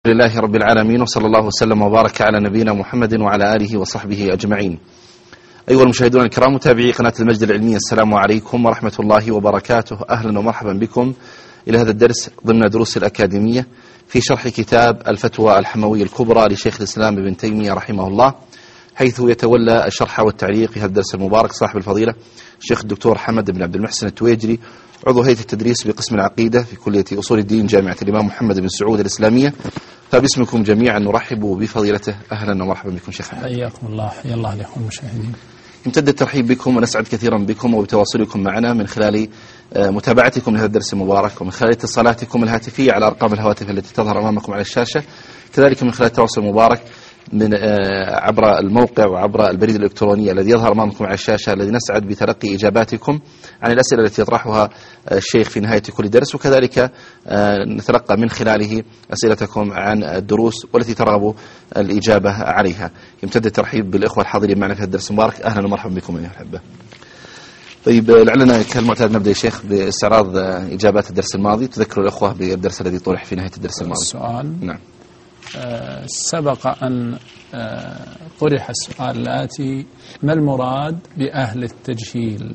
لله رب العالمين، وصلى الله وسلم وبارك على نبينا محمد وعلى آله وصحبه أجمعين. أيها المشاهدون الكرام متابعي قناة المجد العلمية، السلام عليكم ورحمة الله وبركاته. أهلا ومرحبا بكم إلى هذا الدرس ضمن دروس الأكاديمية في شرح كتاب الفتوى الحموية الكبرى لشيخ الإسلام ابن تيمية رحمه الله، حيث يتولى الشرح والتعليق في هذا الدرس المبارك صاحب الفضيلة الشيخ الدكتور حمد بن عبد المحسن التويجري، عضو هيئة التدريس بقسم العقيدة في كلية أصول الدين جامعة الإمام محمد بن سعود الإسلامية. فباسمكم جميعا نرحب بفضيلته. أهلا ومرحبا بكم شيخ حمد. حياكم الله، حيا الله عليكم المشاهدين. يمتد الترحيب بكم ونسعد كثيرا بكم وبتواصلكم معنا من خلال متابعتكم لهذا الدرس المبارك، ومن خلال اتصالاتكم الهاتفية على أرقام الهواتف التي تظهر أمامكم على الشاشة، كذلك من خلال التواصل المبارك من عبر الموقع وعبر البريد الإلكتروني الذي يظهر أمامكم على الشاشة، الذي نسعد بتلقي إجاباتكم عن الأسئلة التي يطرحها الشيخ في نهاية كل درس، وكذلك نتلقى من خلاله أسئلتكم عن الدروس والتي ترغبوا الإجابة عليها. يمتد الترحيب بالإخوة الحاضرين معنا في الدرس المبارك. أهلا ومرحبا بكم أيها الأحبة. طيب، لعلنا كالمعتاد نبدأ يا شيخ باستعراض إجابات الدرس الماضي. تذكروا الأخوة بالدرس الذي طرح في نهاية الدرس الماضي. السؤال نعم. سبق أن طرح السؤال الآتي: ما المراد بأهل التجهيل؟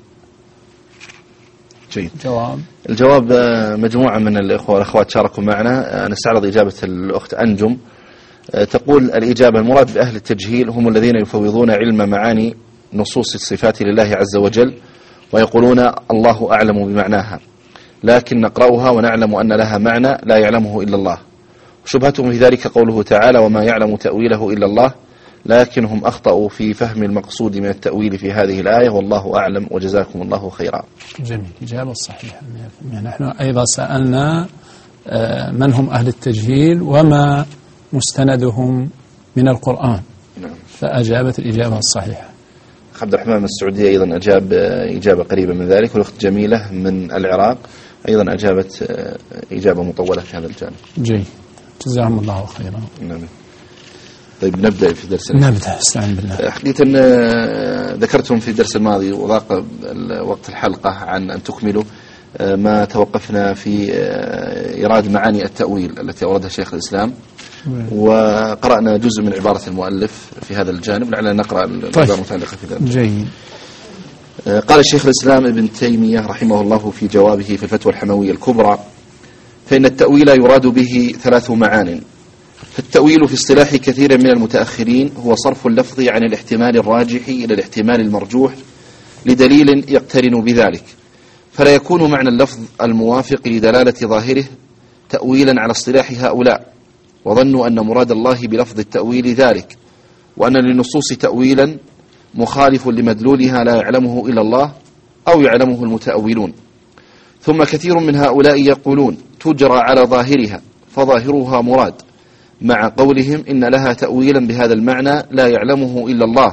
جيد. الجواب مجموعة من الإخوة والأخوات شاركوا معنا. نستعرض إجابة الأخت أنجم. تقول الإجابة: المراد بأهل التجهيل هم الذين يفوضون علم معاني نصوص الصفات لله عز وجل، ويقولون الله أعلم بمعناها، لكن نقرأها ونعلم أن لها معنى لا يعلمه إلا الله. شبهتهم في ذلك قوله تعالى: وما يعلم تأويله إلا الله، لكنهم أخطأوا في فهم المقصود من التأويل في هذه الآية، والله أعلم وجزاكم الله خيرا. جميل، إجابة صحيحة. نحن أيضا سألنا من هم أهل التجهيل وما مستندهم من القرآن. نعم. فأجابت الإجابة الصحيحة. عبد الرحمن من السعودية أيضا أجاب إجابة قريبة من ذلك، والأخت جميلة من العراق أيضا أجابت إجابة مطولة في هذا الجانب. جيد، جزاهم الله خيرا. نعم. طيب، نبدأ في درسنا. نبدأ، استعين بالله. حقيقة ذكرتم في الدرس الماضي وضاق وقت الحلقة عن أن تكملوا ما توقفنا في إيراد معاني التأويل التي أوردها شيخ الإسلام، وقرأنا جزء من عبارة المؤلف في هذا الجانب، لعلنا نقرأ العبارة المتعلقة في ذلك. جيد. قال الشيخ الإسلام ابن تيمية رحمه الله في جوابه في الفتوى الحموية الكبرى: فإن التأويل يراد به 3 معان. فالتأويل في اصطلاح كثير من المتأخرين هو صرف اللفظ عن الاحتمال الراجح إلى الاحتمال المرجوح لدليل يقترن بذلك، فلا يكون معنى اللفظ الموافق لدلالة ظاهره تأويلا على اصطلاح هؤلاء، وظنوا أن مراد الله بلفظ التأويل ذلك، وأن للنصوص تأويلا مخالف لمدلولها لا يعلمه إلا الله أو يعلمه المتأولون. ثم كثير من هؤلاء يقولون تجرى على ظاهرها، فظاهرها مراد، مع قولهم إن لها تأويلا بهذا المعنى لا يعلمه إلا الله.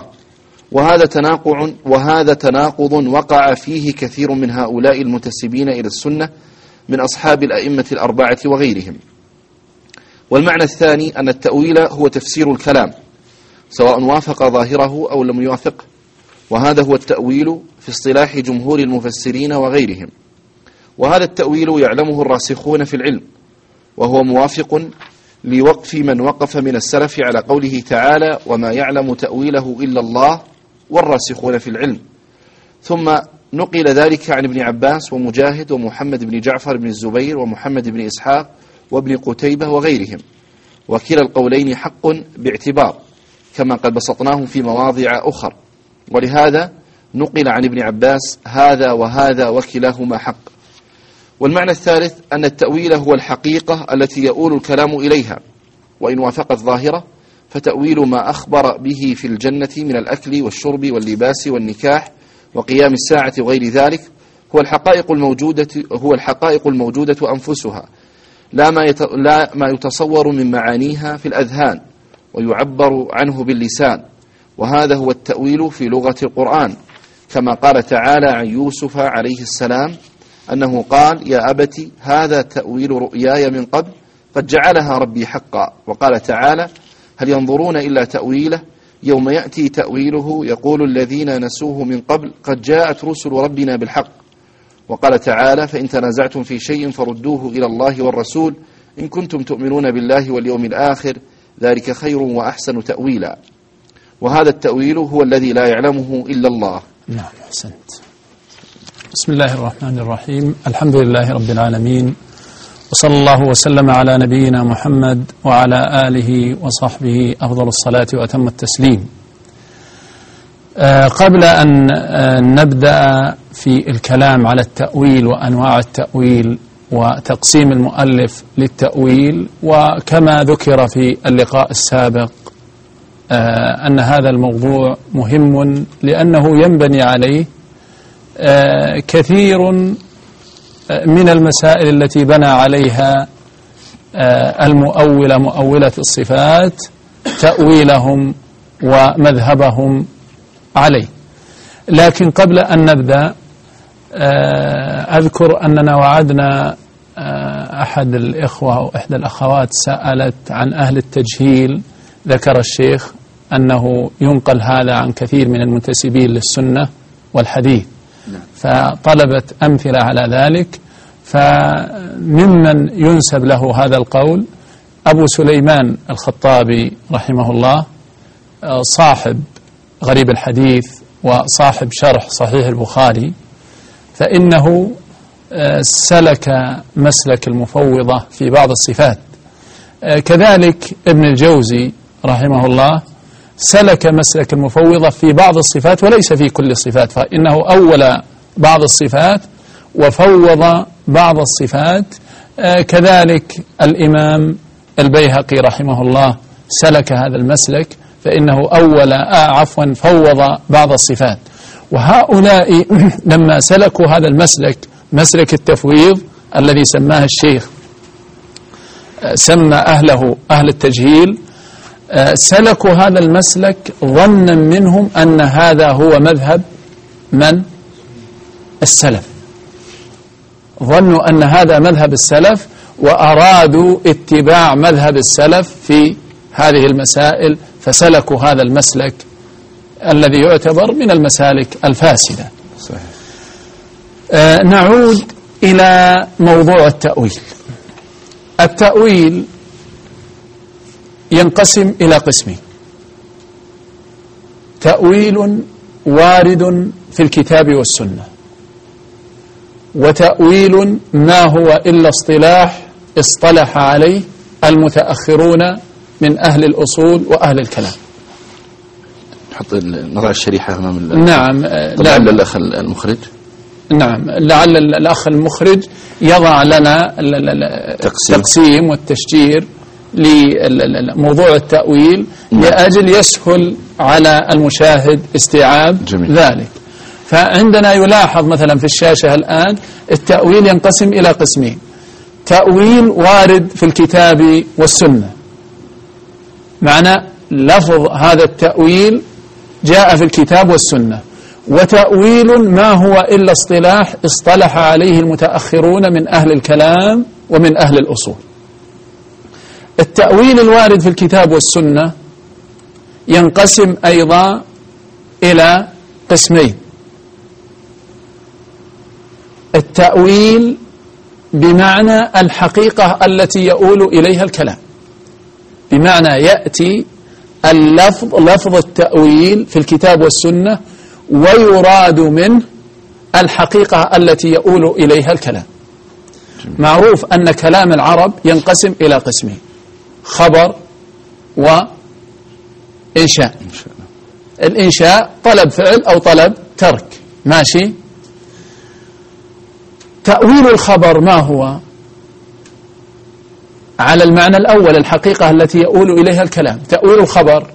وهذا تناقض وقع فيه كثير من هؤلاء المنتسبين إلى السنة من أصحاب الأئمة الأربعة وغيرهم. والمعنى الثاني أن التأويل هو تفسير الكلام سواء وافق ظاهره أو لم يوافقه، وهذا هو التأويل في اصطلاح جمهور المفسرين وغيرهم. وهذا التأويل يعلمه الراسخون في العلم، وهو موافق لوقف من وقف من السلف على قوله تعالى: وما يعلم تأويله إلا الله والراسخون في العلم. ثم نقل ذلك عن ابن عباس ومجاهد ومحمد بن جعفر بن الزبير ومحمد بن إسحاق وابن قتيبة وغيرهم، وكلا القولين حق باعتبار، كما قد بسطناه في مواضع أخر. ولهذا نقل عن ابن عباس هذا وهذا وكلاهما حق. والمعنى الثالث أن التأويل هو الحقيقة التي يؤول الكلام إليها، وإن وافقت ظاهرة فتأويل ما أخبر به في الجنة من الأكل والشرب واللباس والنكاح وقيام الساعة وغير ذلك هو الحقائق الموجودة أنفسها، لا ما يتصور من معانيها في الأذهان ويعبر عنه باللسان. وهذا هو التأويل في لغة القرآن، كما قال تعالى عن يوسف عليه السلام أنه قال: يا أبت هذا تأويل رؤياي من قبل قد جعلها ربي حقا. وقال تعالى: هل ينظرون إلا تأويله يوم يأتي تأويله يقول الذين نسوه من قبل قد جاءت رسل ربنا بالحق. وقال تعالى: فإن تنازعتم في شيء فردوه إلى الله والرسول إن كنتم تؤمنون بالله واليوم الآخر ذلك خير وأحسن تأويلا. وهذا التأويل هو الذي لا يعلمه إلا الله. نعم، أحسنت. بسم الله الرحمن الرحيم. الحمد لله رب العالمين، وصلى الله وسلم على نبينا محمد وعلى آله وصحبه أفضل الصلاة وأتم التسليم. قبل أن نبدأ في الكلام على التأويل وأنواع التأويل وتقسيم المؤلف للتأويل، وكما ذكر في اللقاء السابق أن هذا الموضوع مهم لأنه ينبني عليه كثير من المسائل التي بنى عليها مؤولة الصفات تأويلهم ومذهبهم عليه. لكن قبل أن نبدأ أذكر أننا وعدنا أحد الإخوة أو إحدى الأخوات سألت عن أهل التجهيل. ذكر الشيخ أنه ينقل هذا عن كثير من المنتسبين للسنة والحديث، فطلبت أمثلة على ذلك. فممن ينسب له هذا القول أبو سليمان الخطابي رحمه الله، صاحب غريب الحديث وصاحب شرح صحيح البخاري، فإنه سلك مسلك المفوضة في بعض الصفات. كذلك ابن الجوزي رحمه الله سلك مسلك المفوضة في بعض الصفات وليس في كل الصفات، فإنه أول بعض الصفات وفوض بعض الصفات. كذلك الإمام البيهقي رحمه الله سلك هذا المسلك، فإنه فوض بعض الصفات. وهؤلاء لما سلكوا هذا المسلك، مسلك التفويض الذي سماه الشيخ سمى أهل التجهيل، سلكوا هذا المسلك ظنا منهم أن هذا هو مذهب من؟ السلف. ظنوا أن هذا مذهب السلف وأرادوا اتباع مذهب السلف في هذه المسائل، فسلكوا هذا المسلك الذي يعتبر من المسالك الفاسدة. صحيح. نعود إلى موضوع التأويل. التأويل ينقسم إلى قسمين: تأويل وارد في الكتاب والسنة، وتأويل ما هو إلا اصطلح عليه المتأخرون من أهل الأصول وأهل الكلام. نضع الشريحة أمام نعم. لعل الأخ المخرج. نعم، لعل الأخ المخرج يضع لنا التقسيم والتشجير لموضوع التأويل لأجل يسهل على المشاهد استيعاب ذلك. فعندنا يلاحظ مثلا في الشاشة الآن التأويل ينقسم إلى قسمين: تأويل وارد في الكتاب والسنة، معنى لفظ هذا التأويل جاء في الكتاب والسنة، وتأويل ما هو إلا اصطلح عليه المتأخرون من أهل الكلام ومن أهل الأصول. التأويل الوارد في الكتاب والسنة ينقسم أيضا إلى قسمين: التأويل بمعنى الحقيقة التي يؤول إليها الكلام، بمعنى يأتي لفظ التأويل في الكتاب والسنة ويراد منه الحقيقة التي يؤول إليها الكلام. معروف أن كلام العرب ينقسم إلى قسمين: خبر وإنشاء. الإنشاء طلب فعل أو طلب ترك، ماشي. تأويل الخبر ما هو؟ على المعنى الأول، الحقيقة التي يؤول إليها الكلام. تأويل الخبر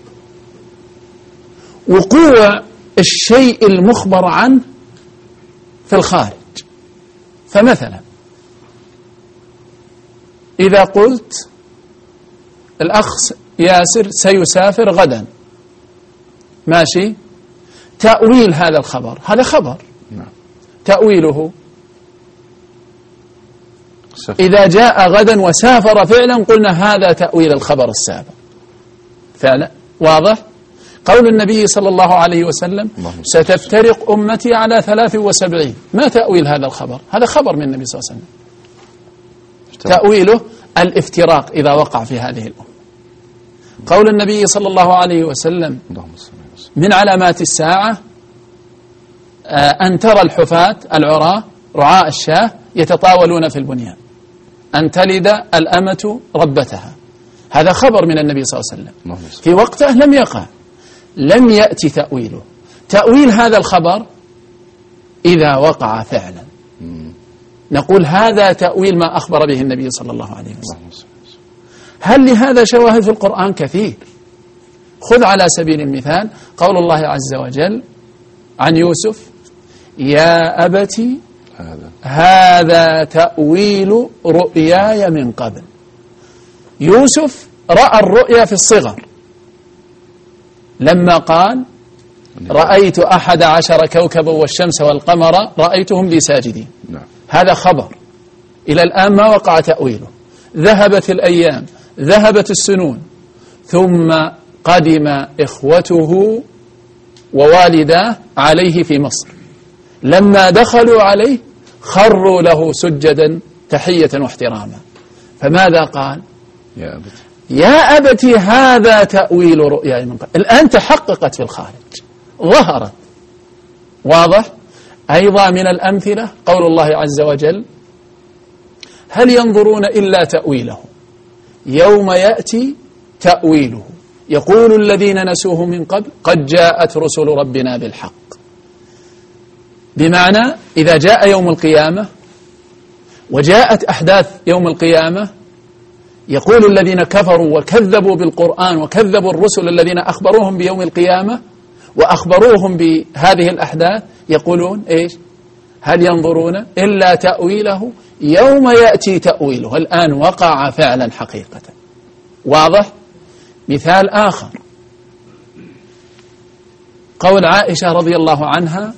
وقوع الشيء المخبر عنه في الخارج. فمثلا إذا قلت الأخ ياسر سيسافر غدا، ماشي، تأويل هذا الخبر، هذا خبر، تأويله إذا جاء غدا وسافر فعلا قلنا هذا تأويل الخبر السابق فعلا. واضح؟ قول النبي صلى الله عليه وسلم ستفترق أمتي على 73، ما تأويل هذا الخبر؟ هذا خبر من النبي صلى الله عليه وسلم. تأويله الافتراق إذا وقع في هذه الأمة. قول النبي صلى الله عليه وسلم من علامات الساعة أن ترى الحفاة العراة رعاء الشاة يتطاولون في البنيان، أن تلد الأمة ربتها. هذا خبر من النبي صلى الله عليه وسلم في وقته لم يقع، لم يأتي تأويله. تأويل هذا الخبر إذا وقع فعلا نقول هذا تأويل ما أخبر به النبي صلى الله عليه وسلم. هل لهذا شواهد في القرآن؟ كثير. خذ على سبيل المثال قول الله عز وجل عن يوسف: يا أبت هذا تأويل رؤياي من قبل. يوسف رأى الرؤيا في الصغر لما قال: رأيت 11 كوكبا والشمس والقمر رأيتهم لي ساجدين. هذا خبر إلى الآن ما وقع تأويله. ذهبت الأيام، ذهبت السنون، ثم قدم إخوته ووالداه عليه في مصر. لما دخلوا عليه خروا له سجدا تحية واحتراما. فماذا قال؟ يا أبت هذا تأويل رؤياي من قبل. الآن تحققت في الخارج، ظهرت. واضح؟ أيضا من الأمثلة قول الله عز وجل: هل ينظرون إلا تأويله يوم يأتي تأويله يقول الذين نسوه من قبل قد جاءت رسل ربنا بالحق. بمعنى إذا جاء يوم القيامة وجاءت أحداث يوم القيامة يقول الذين كفروا وكذبوا بالقرآن وكذبوا الرسل الذين أخبروهم بيوم القيامة وأخبروهم بهذه الأحداث يقولون إيش؟ هل ينظرون إلا تأويله يوم يأتي تأويله. الآن وقع فعلا حقيقة. واضح؟ مثال آخر قول عائشة رضي الله عنها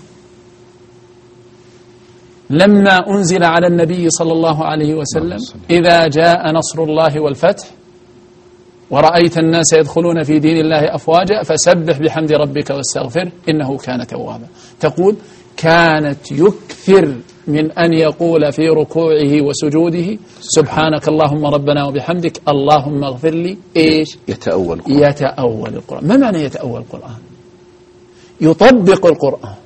لما أنزل على النبي صلى الله عليه وسلم: إذا جاء نصر الله والفتح ورأيت الناس يدخلون في دين الله أفواجا فسبح بحمد ربك واستغفر إنه كان توابا. تقول: كانت يكثر من أن يقول في ركوعه وسجوده: سبحانك اللهم ربنا وبحمدك اللهم اغفر لي. إيش؟ يتأول القرآن. ما معنى يتأول القرآن؟ يطبق القرآن.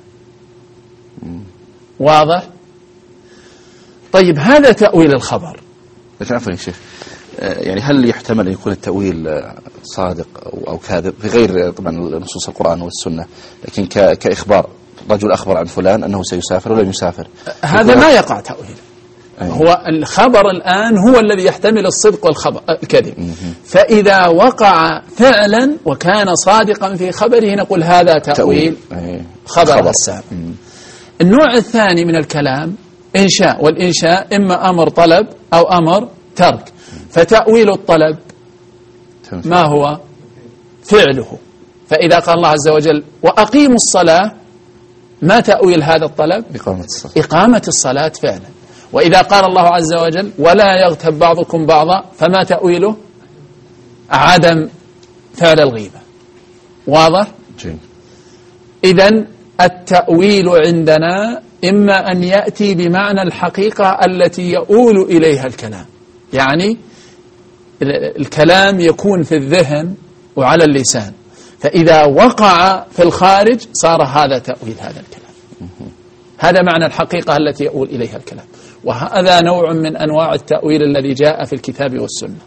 واضح؟ طيب هذا تأويل الخبر. لكن عفوا يا شيخ، يعني هل يحتمل أن يكون التأويل صادق أو كاذب في غير طبعا نصوص القرآن والسنة، لكن كإخبار رجل أخبر عن فلان أنه سيسافر ولم يسافر، هذا ما يقع تأويل. هو الخبر الآن هو الذي يحتمل الصدق والخبر الكذب. فإذا وقع فعلا وكان صادقا في خبره نقول هذا تأويل خبر السابق. النوع الثاني من الكلام إنشاء، والإنشاء إما أمر طلب أو أمر ترك. فتأويل الطلب ما هو؟ فعله. فإذا قال الله عز وجل: وأقيموا الصلاة، ما تأويل هذا الطلب؟ إقامة الصلاة فعلا. وإذا قال الله عز وجل: ولا يغتب بعضكم بعضا، فما تأويله؟ عدم فعل الغيبة. واضح؟ إذن التأويل عندنا إما أن يأتي بمعنى الحقيقة التي يؤول إليها الكلام، يعني الكلام يكون في الذهن وعلى اللسان، فإذا وقع في الخارج صار هذا تأويل هذا الكلام. هذا معنى الحقيقة التي يؤول إليها الكلام. وهذا نوع من أنواع التأويل الذي جاء في الكتاب والسنة،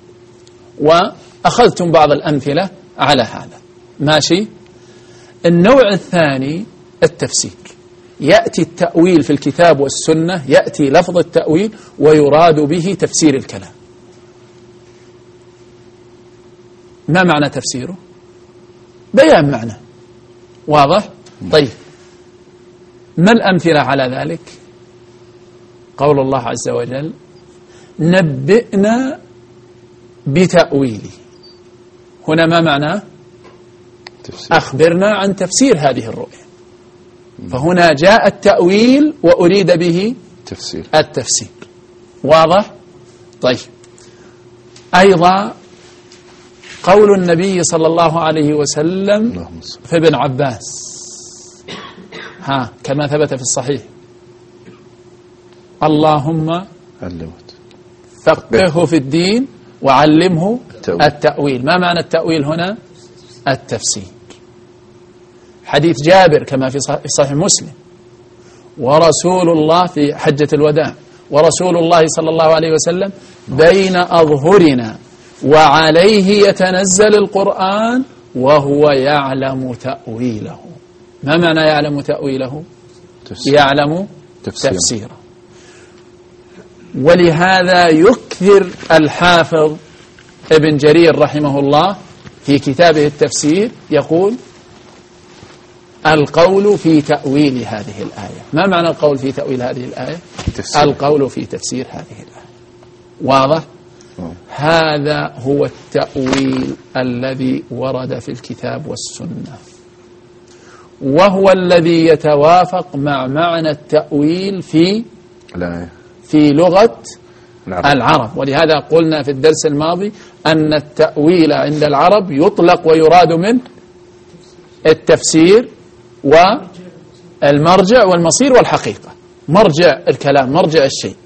وأخذتم بعض الأمثلة على هذا. ماشي. النوع الثاني التفسير. يأتي التأويل في الكتاب والسنة، يأتي لفظ التأويل ويراد به تفسير الكلام. ما معنى تفسيره؟ بيان معنى. واضح؟ طيب ما الأمثلة على ذلك؟ قول الله عز وجل: نبئنا بتأويله. هنا ما معناه؟ أخبرنا عن تفسير هذه الرؤيا. فهنا جاء التأويل وأريد به التفسير. واضح؟ طيب أيضا قول النبي صلى الله عليه وسلم في ابن عباس كما ثبت في الصحيح: اللهم فقهه في الدين وعلمه التأويل. ما معنى التأويل هنا؟ التفسير. حديث جابر كما في صحيح مسلم: ورسول الله في حجة الوداع، ورسول الله صلى الله عليه وسلم بين أظهرنا وعليه يتنزل القرآن وهو يعلم تأويله. ما معنى يعلم تأويله؟ يعلم تفسيره. ولهذا يكثر الحافظ ابن جرير رحمه الله في كتابه التفسير يقول: القول في تأويل هذه الآية. ما معنى القول في تأويل هذه الآية؟ القول في تفسير هذه الآية. واضح؟ هذا هو التأويل الذي ورد في الكتاب والسنة، وهو الذي يتوافق مع معنى التأويل في لغة العرب. ولهذا قلنا في الدرس الماضي أن التأويل عند العرب يطلق ويراد من التفسير والمرجع والمصير والحقيقة. مرجع الكلام، مرجع الشيء.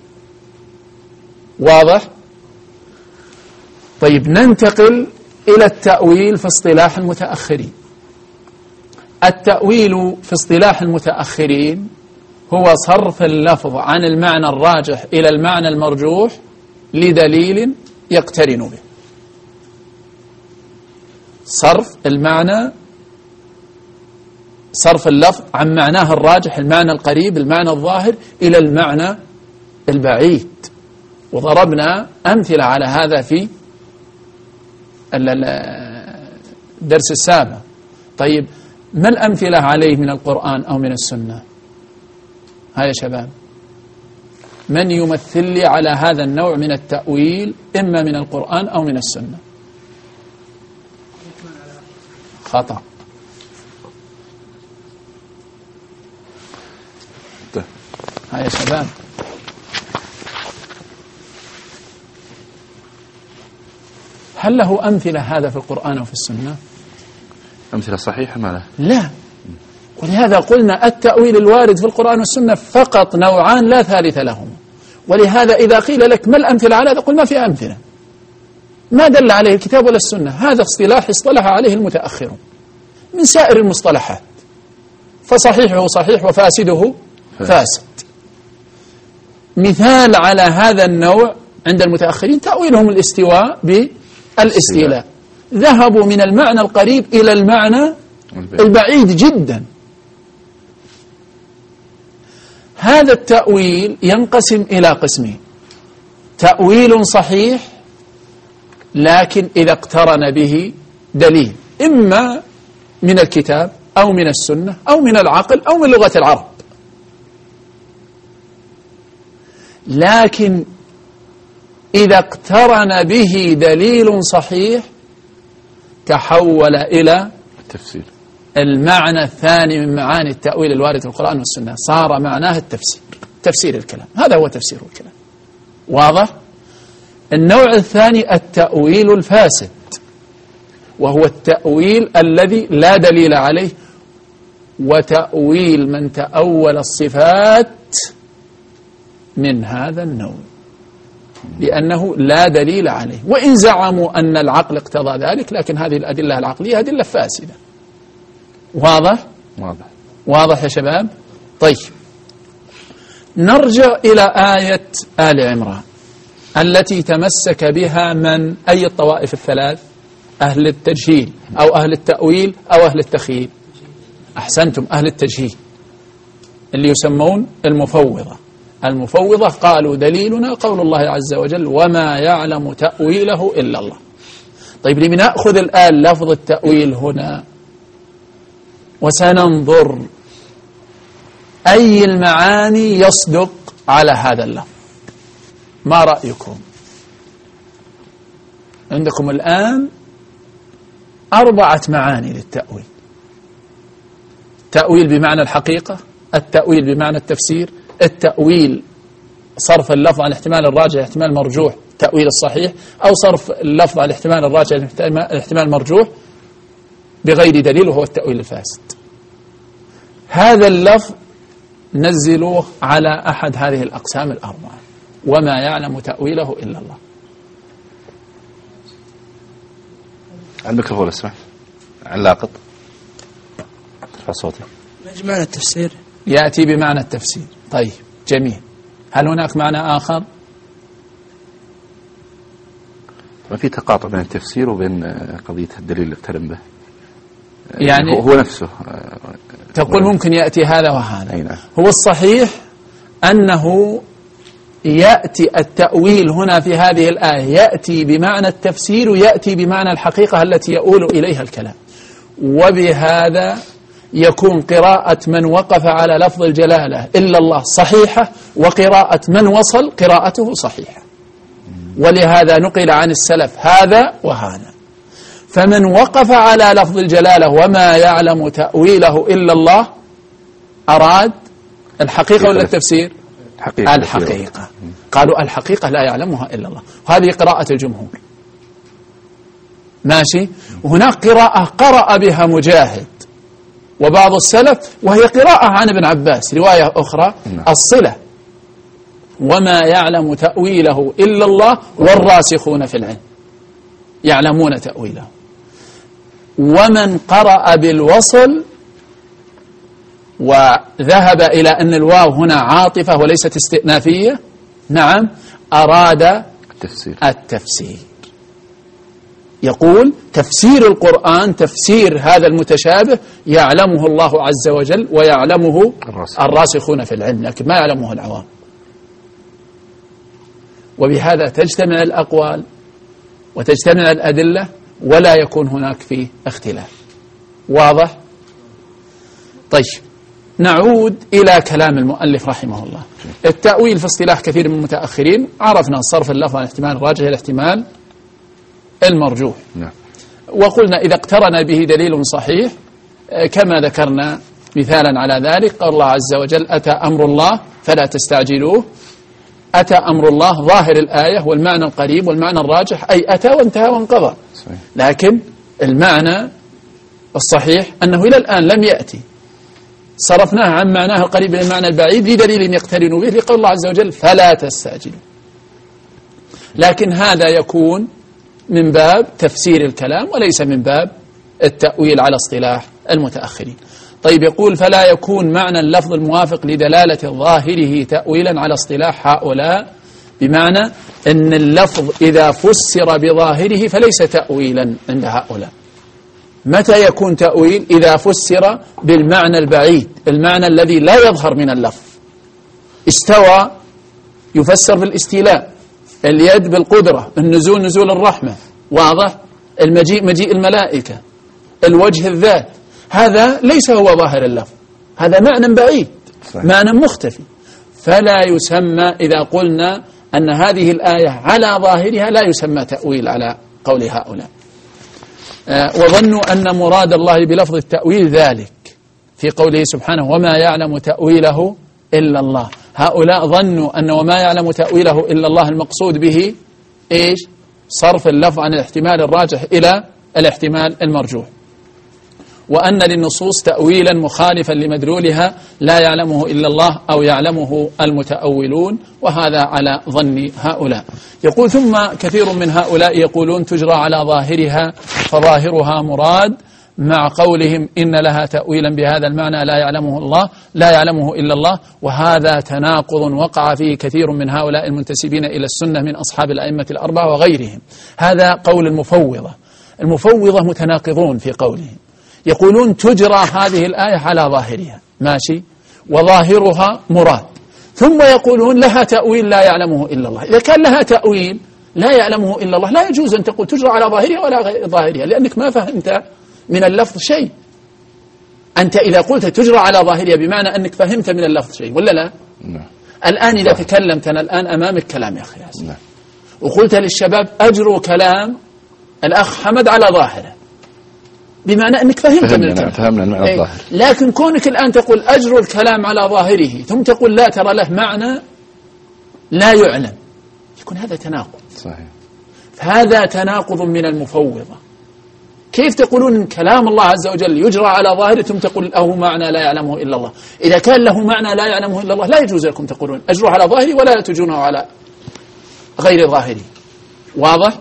واضح؟ طيب، ننتقل إلى التأويل في اصطلاح المتأخرين. التأويل في اصطلاح المتأخرين هو صرف اللفظ عن المعنى الراجح إلى المعنى المرجوح لدليل يقترن به. صرف اللفظ عن معناه الراجح، المعنى القريب، المعنى الظاهر، إلى المعنى البعيد. وضربنا أمثلة على هذا في الدرس السابق. طيب، ما الأمثلة عليه من القرآن أو من السنة؟ هيا يا شباب، من يمثل لي على هذا النوع من التأويل إما من القرآن أو من السنة؟ خطأ. هيا يا شباب، هل له أمثلة هذا في القرآن أو في السنة؟ أمثلة صحيحة؟ ما له. لا. ولهذا قلنا التأويل الوارد في القرآن والسنة فقط نوعان لا ثالث لهما. ولهذا إذا قيل لك ما الأمثلة على هذا، قل ما في أمثلة، ما دل عليه الكتاب ولا السنة. هذا اصطلاح اصطلح عليه المتأخرون من سائر المصطلحات، فصحيحه صحيح وفاسده فاسد. مثال على هذا النوع عند المتأخرين تأويلهم الاستواء بالاستيلاء. ذهبوا من المعنى القريب إلى المعنى البعيد جدا. هذا التأويل ينقسم إلى قسمين: تأويل صحيح لكن إذا اقترن به دليل، إما من الكتاب أو من السنة أو من العقل أو من لغة العرب، لكن إذا اقترن به دليل صحيح تحول إلى التفسير، المعنى الثاني من معاني التأويل الوارد في القرآن والسنة، صار معناه التفسير، تفسير الكلام. هذا هو تفسير الكلام. واضح؟ النوع الثاني التأويل الفاسد، وهو التأويل الذي لا دليل عليه، وتأويل من تأول الصفات من هذا النوع لأنه لا دليل عليه، وإن زعموا أن العقل اقتضى ذلك، لكن هذه الأدلة العقلية أدلة فاسدة. واضح؟ واضح يا شباب؟ طيب، نرجع إلى آية آل عمران التي تمسك بها من أي الطوائف الثلاث؟ أهل التجهيل أو أهل التأويل أو أهل التخييل؟ أحسنتم، أهل التجهيل اللي يسمون المفوضة. المفوضة قالوا دليلنا قول الله عز وجل: وما يعلم تأويله إلا الله. طيب، لنأخذ الآن لفظ التأويل هنا وسننظر أي المعاني يصدق على هذا اللفظ. ما رأيكم؟ عندكم الآن 4 معاني للتأويل: التأويل بمعنى الحقيقة، التأويل بمعنى التفسير، التأويل صرف اللفظ عن الاحتمال الراجع احتمال مرجوح تأويل الصحيح، أو صرف اللفظ عن الاحتمال الراجع الاحتمال المرجوح بغير دليل وهو التأويل الفاسد. هذا اللفظ نزلوه على أحد هذه الأقسام 4. وما يعلم تأويله إلا الله. الميكروفون اسمع علاقط ارفع صوتك. معنى التفسير يأتي بمعنى التفسير. طيب جميل. هل هناك معنى آخر؟ ما في تقاطع بين التفسير وبين قضية الدليل اللي اقترن به، يعني هو نفسه تقول ممكن يأتي هذا وهذا. نعم. هو الصحيح أنه يأتي التأويل هنا في هذه الآية يأتي بمعنى التفسير ويأتي بمعنى الحقيقة التي يؤول إليها الكلام، وبهذا يكون قراءة من وقف على لفظ الجلالة إلا الله صحيحة، وقراءة من وصل قراءته صحيحة. ولهذا نقل عن السلف هذا وهذا. فمن وقف على لفظ الجلالة وما يعلم تأويله إلا الله أراد الحقيقة ولا التفسير؟ الحقيقة. قالوا الحقيقة لا يعلمها إلا الله، وهذه قراءة الجمهور. ماشي. وهناك قراءة قرأ بها مجاهد وبعض السلف، وهي قراءة عن ابن عباس، رواية أخرى الصلة، وما يعلم تأويله إلا الله والراسخون في العلم يعلمون تأويله. ومن قرأ بالوصل وذهب إلى أن الواو هنا عاطفة وليست استئنافية، نعم، أراد التفسير. يقول تفسير القرآن، تفسير هذا المتشابه يعلمه الله عز وجل ويعلمه الراسخون في العلم، لكن ما يعلمه العوام. وبهذا تجتمع الأقوال وتجتمع الأدلة ولا يكون هناك فيه اختلاف. واضح؟ طيب نعود إلى كلام المؤلف رحمه الله. التأويل في اصطلاح كثير من المتأخرين عرفنا صرف اللفظ عن الاحتمال الراجح إلى الاحتمال المرجوح. وقلنا إذا اقترن به دليل صحيح كما ذكرنا مثالا على ذلك، قال الله عز وجل أتى أمر الله فلا تستعجلوه. أتى أمر الله ظاهر الآية والمعنى القريب والمعنى الراجح أي أتى وانتهى وانقضى، لكن المعنى الصحيح أنه إلى الآن لم يأتي، صرفناه عن معناه القريب إلى المعنى البعيد لدليل يقترن به لقول الله عز وجل فلا تستعجلوا. لكن هذا يكون من باب تفسير الكلام وليس من باب التأويل على اصطلاح المتأخرين. طيب يقول فلا يكون معنى اللفظ الموافق لدلالة ظاهره تأويلا على اصطلاح هؤلاء، بمعنى أن اللفظ إذا فسر بظاهره فليس تأويلا عند هؤلاء. متى يكون تأويل؟ إذا فسر بالمعنى البعيد، المعنى الذي لا يظهر من اللفظ. استوى يفسر بالاستيلاء، اليد بالقدرة، النزول نزول الرحمة، واضح؟ المجيء مجيء الملائكة، الوجه الذات، هذا ليس هو ظاهر اللفظ، هذا معنى بعيد، معنى مختفي. فلا يسمى إذا قلنا أن هذه الآية على ظاهرها لا يسمى تأويل على قول هؤلاء. وظنوا أن مراد الله بلفظ التأويل ذلك في قوله سبحانه وما يعلم تأويله إلا الله. هؤلاء ظنوا أن وما يعلم تأويله إلا الله المقصود به إيش؟ صرف اللفظ عن الاحتمال الراجح إلى الاحتمال المرجوح، وأن للنصوص تأويلا مخالفا لمدلولها لا يعلمه إلا الله أو يعلمه المتأولون، وهذا على ظن هؤلاء. يقول ثم كثير من هؤلاء يقولون تجرى على ظاهرها فظاهرها مراد، مع قولهم إن لها تأويلا بهذا المعنى لا يعلمه إلا الله، وهذا تناقض وقع فيه كثير من هؤلاء المنتسبين إلى السنة من أصحاب الأئمة الأربعة وغيرهم. هذا قول المفوضة. المفوضة متناقضون في قولهم، يقولون تجرى هذه الآية على ظاهرها ماشي وظاهرها مراد، ثم يقولون لها تأويل لا يعلمه إلا الله. إذا كان لها تأويل لا يعلمه إلا الله لا يجوز أن تقول تجرى على ظاهرها ولا غير ظاهرها، لأنك ما فهمت من اللفظ شيء. أنت إذا قلت تجرى على ظاهرها بمعنى أنك فهمت من اللفظ شيء ولا لا؟ الآن إذا تكلمت أنا الآن أمامك كلام يا أخي ياسين، وقلت للشباب أجروا كلام الأخ حمد على ظاهره بمعنى أنك فهمت من الكلام، فهمنا المعنى الظاهر. لكن كونك الآن تقول أجروا الكلام على ظاهره ثم تقول لا ترى له معنى لا يعلم، يكون هذا تناقض. صحيح. هذا تناقض من المفوضة. كيف تقولون إن كلام الله عز وجل يجرى على ظاهره ثم تقول له معنى لا يعلمه إلا الله؟ إذا كان له معنى لا يعلمه إلا الله لا يجوز لكم تقولون أجروا على ظاهره ولا تجونه على غير ظاهره. واضح؟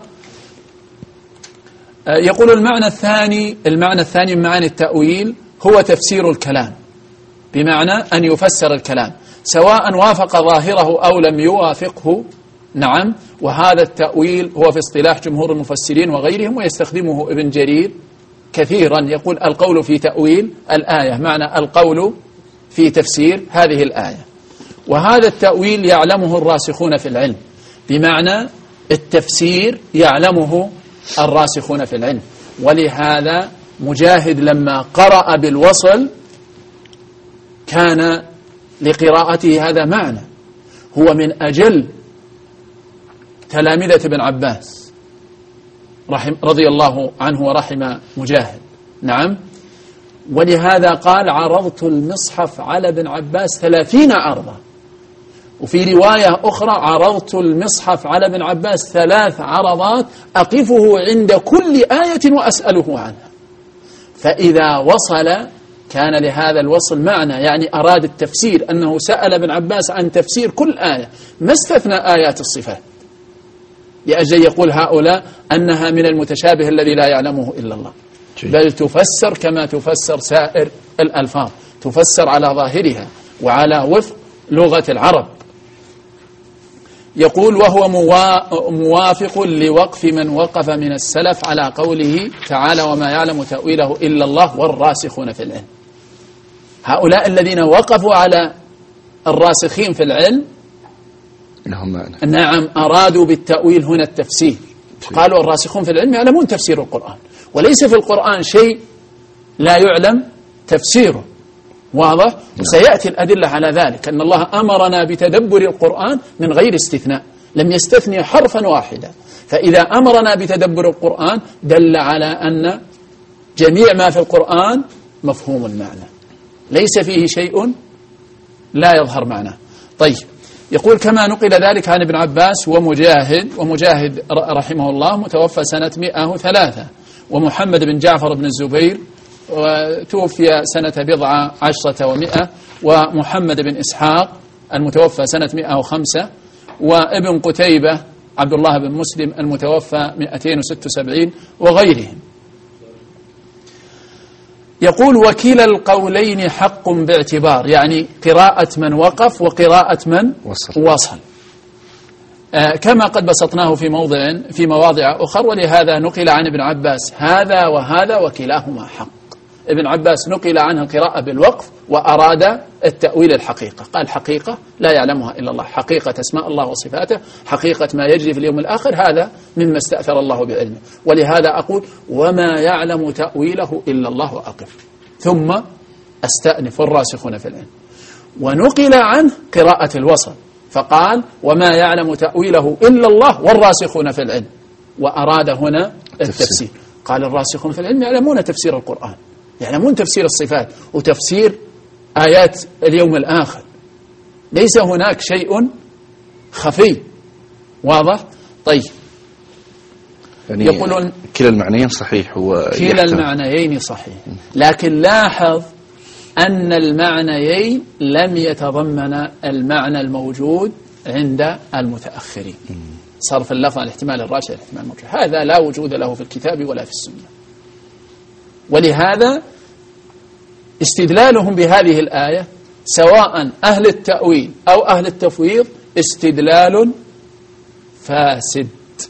يقول المعنى الثاني من معاني التأويل هو تفسير الكلام، بمعنى أن يفسر الكلام سواء وافق ظاهره أو لم يوافقه. نعم، وهذا التأويل هو في اصطلاح جمهور المفسرين وغيرهم، ويستخدمه ابن جرير كثيرا، يقول القول في تأويل الآية، معنى القول في تفسير هذه الآية. وهذا التأويل يعلمه الراسخون في العلم، بمعنى التفسير يعلمه الراسخون في العلم. ولهذا مجاهد لما قرأ بالوصل كان لقراءته هذا معنى، هو من أجل تلامذة ابن عباس رضي الله عنه ورحم مجاهد. نعم، ولهذا قال عرضت المصحف على ابن عباس 30 عرضا، وفي رواية أخرى عرضت المصحف على ابن عباس 3 عرضات أقفه عند كل آية وأسأله عنها. فإذا وصل كان لهذا الوصل معنى، يعني أراد التفسير، أنه سأل ابن عباس عن تفسير كل آية، ما استثنى آيات الصفات، لأجل يقول هؤلاء أنها من المتشابه الذي لا يعلمه إلا الله، بل تفسر كما تفسر سائر الألفاظ، تفسر على ظاهرها وعلى وفق لغة العرب. يقول وهو موافق لوقف من وقف من السلف على قوله تعالى وما يعلم تأويله إلا الله والراسخون في العلم. هؤلاء الذين وقفوا على الراسخين في العلم نعم أرادوا بالتأويل هنا التفسير، قالوا الراسخون في العلم يعلمون تفسير القرآن، وليس في القرآن شيء لا يعلم تفسيره. واضح؟ وسيأتي الأدلة على ذلك، أن الله أمرنا بتدبر القرآن من غير استثناء، لم يستثني حرفا واحدا. فإذا أمرنا بتدبر القرآن دل على أن جميع ما في القرآن مفهوم المعنى، ليس فيه شيء لا يظهر معناه. طيب، يقول كما نقل ذلك عن ابن عباس ومجاهد رحمه الله متوفى سنة 103، ومحمد بن جعفر بن الزبير توفي سنة 17 و100، ومحمد بن إسحاق المتوفى سنة 105، وابن قتيبة عبد الله بن مسلم المتوفى 276 وغيرهم. يقول وكلا القولين حق باعتبار، يعني قراءة من وقف وقراءة من وصل، كما قد بسطناه في مواضع أخرى. ولهذا نقل عن ابن عباس هذا وهذا وكلاهما حق. ابن عباس نقل عنه القراءة بالوقف وأراد التأويل الحقيقة، قال حقيقة لا يعلمها إلا الله، حقيقة اسماء الله وصفاته، حقيقة ما يجري في اليوم الآخر، هذا مما استأثر الله بعلمه. ولهذا أقول وما يعلم تأويله إلا الله وأقف، ثم أستأنف الراسخون في العلم. ونقل عنه قراءة الوصل فقال وما يعلم تأويله إلا الله والراسخون في العلم، وأراد هنا التفسير. قال الراسخون في العلم يعلمون تفسير القرآن، يعلمون تفسير الصفات وتفسير آيات اليوم الآخر، ليس هناك شيء خفي. واضح؟ طيب، يعني يقولون كلا المعنيين صحيح، كلا المعنيين صحيح، لكن لاحظ أن المعنيين لم يتضمن المعنى الموجود عند المتأخرين، صرف اللفظ الاحتمال الراجح الاحتمال المرجح، هذا لا وجود له في الكتاب ولا في السنة. ولهذا استدلالهم بهذه الآية سواء أهل التأويل أو أهل التفويض استدلال فاسد.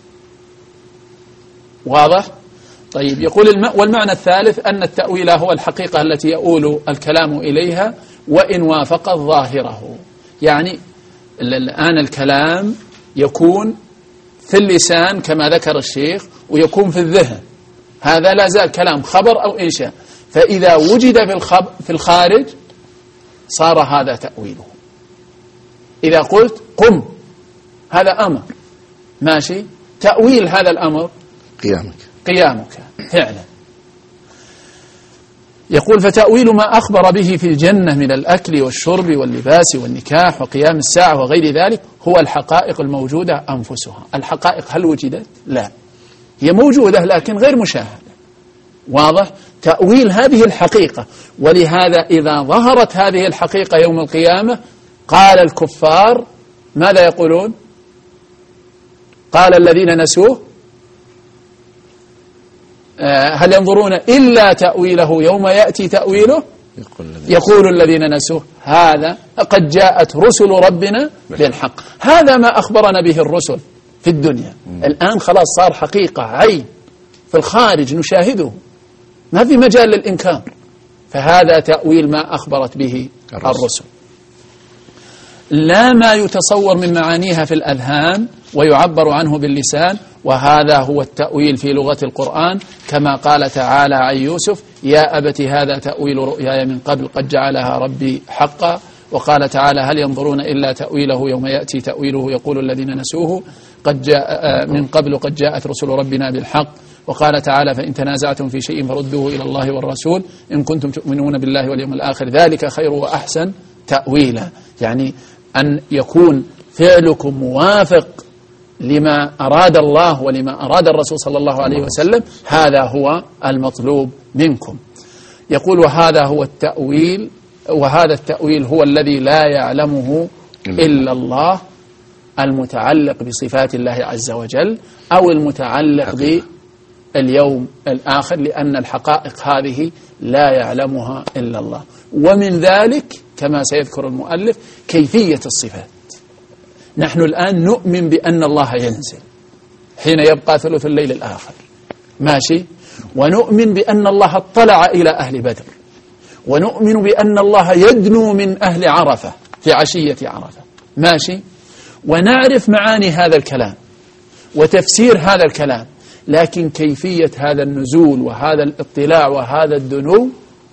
واضح؟ طيب، يقول والمعنى الثالث أن التأويل هو الحقيقة التي يؤول الكلام إليها وإن وافق ظاهره، يعني الآن الكلام يكون في اللسان كما ذكر الشيخ، ويكون في الذهن، هذا لا زال كلام خبر أو إنشاء، فإذا وجد في الخارج صار هذا تأويله. إذا قلت قم، هذا أمر ماشي، تأويل هذا الأمر قيامك فعلا. يقول فتأويل ما أخبر به في الجنة من الأكل والشرب واللباس والنكاح وقيام الساعة وغير ذلك هو الحقائق الموجودة أنفسها. الحقائق هل وجدت؟ لا، هي موجودة لكن غير مشاهدة. واضح؟ تأويل هذه الحقيقة. ولهذا إذا ظهرت هذه الحقيقة يوم القيامة قال الكفار ماذا يقولون؟ قال الذين نسوه هل ينظرون إلا تأويله يوم يأتي تأويله يقول الذين نسوه هذا قد جاءت رسل ربنا بالحق. هذا ما أخبرنا به الرسل في الدنيا. الآن خلاص صار حقيقة عين في الخارج نشاهده، ما في مجال للإنكار. فهذا تأويل ما أخبرت به الرسل، لا ما يتصور من معانيها في الأذهان ويعبر عنه باللسان. وهذا هو التأويل في لغة القرآن، كما قال تعالى عن يوسف: يا أبت هذا تأويل رؤياي من قبل قد جعلها ربي حقا. وقال تعالى: هل ينظرون إلا تأويله يوم يأتي تأويله يقول الذين نسوه قد جاء من قبل قد جاءت رسل ربنا بالحق. وقال تعالى: فإن تنازعتم في شيء فردوه إلى الله والرسول إن كنتم تؤمنون بالله واليوم الآخر ذلك خير وأحسن تأويلا. يعني أن يكون فعلكم موافق لما أراد الله ولما أراد الرسول صلى الله عليه وسلم، هذا هو المطلوب منكم. يقول: وهذا هو التأويل، وهذا التأويل هو الذي لا يعلمه إلا الله، المتعلق بصفات الله عز وجل أو المتعلق باليوم الآخر، لأن الحقائق هذه لا يعلمها إلا الله. ومن ذلك كما سيذكر المؤلف كيفية الصفات. نحن الآن نؤمن بأن الله ينزل حين يبقى ثلث الليل الآخر، ماشي، ونؤمن بأن الله اطلع إلى أهل بدر، ونؤمن بأن الله يدنو من أهل عرفة في عشية عرفة، ماشي، ونعرف معاني هذا الكلام وتفسير هذا الكلام. لكن كيفية هذا النزول وهذا الاطلاع وهذا الدنو